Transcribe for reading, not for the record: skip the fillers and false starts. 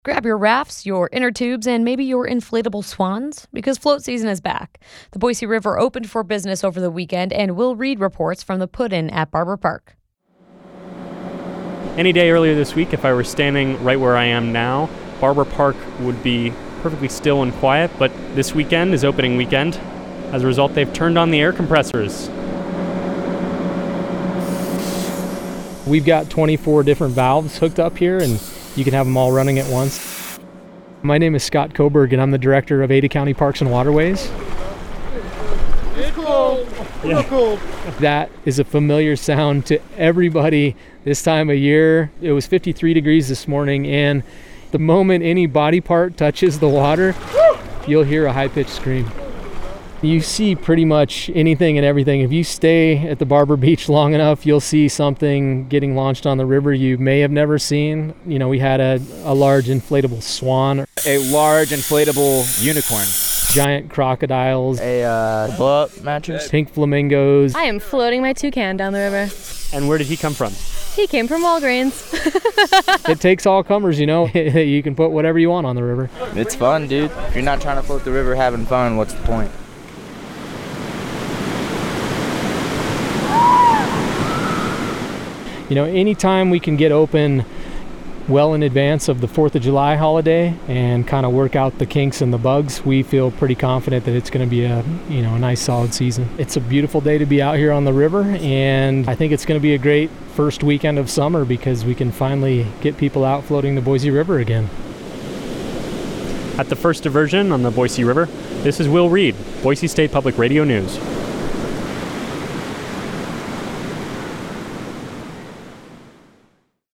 Grab your rafts, your inner tubes, and maybe your inflatable swans, because float season is back. The Boise River opened for business over the weekend, and we'll read reports from the put-in at Barber Park. Any day earlier this week, if I were standing right where I am now, Barber Park would be perfectly still and quiet, but this weekend is opening weekend. As a result, they've turned on the air compressors. We've got 24 different valves hooked up here, and you can have them all running at once. My name is Scott Coburg, and I'm the director of Ada County Parks and Waterways. It's cold. Real cold. That is a familiar sound to everybody this time of year. It was 53 degrees this morning, and the moment any body part touches the water, you'll hear a high-pitched scream. You see pretty much anything and everything. If you stay at the Barber Beach long enough, you'll see something getting launched on the river you may have never seen. You know, we had a large inflatable swan. A large inflatable unicorn. Giant crocodiles. A blow-up mattress. Pink flamingos. I am floating my toucan down the river. And where did he come from? He came from Walgreens. It takes all comers, you know. You can put whatever you want on the river. It's fun, dude. If you're not trying to float the river having fun, what's the point? You know, anytime we can get open well in advance of the 4th of July holiday and kind of work out the kinks and the bugs, we feel pretty confident that it's going to be a nice solid season. It's a beautiful day to be out here on the river, and I think it's going to be a great first weekend of summer because we can finally get people out floating the Boise River again. At the first diversion on the Boise River, this is Will Reed, Boise State Public Radio News.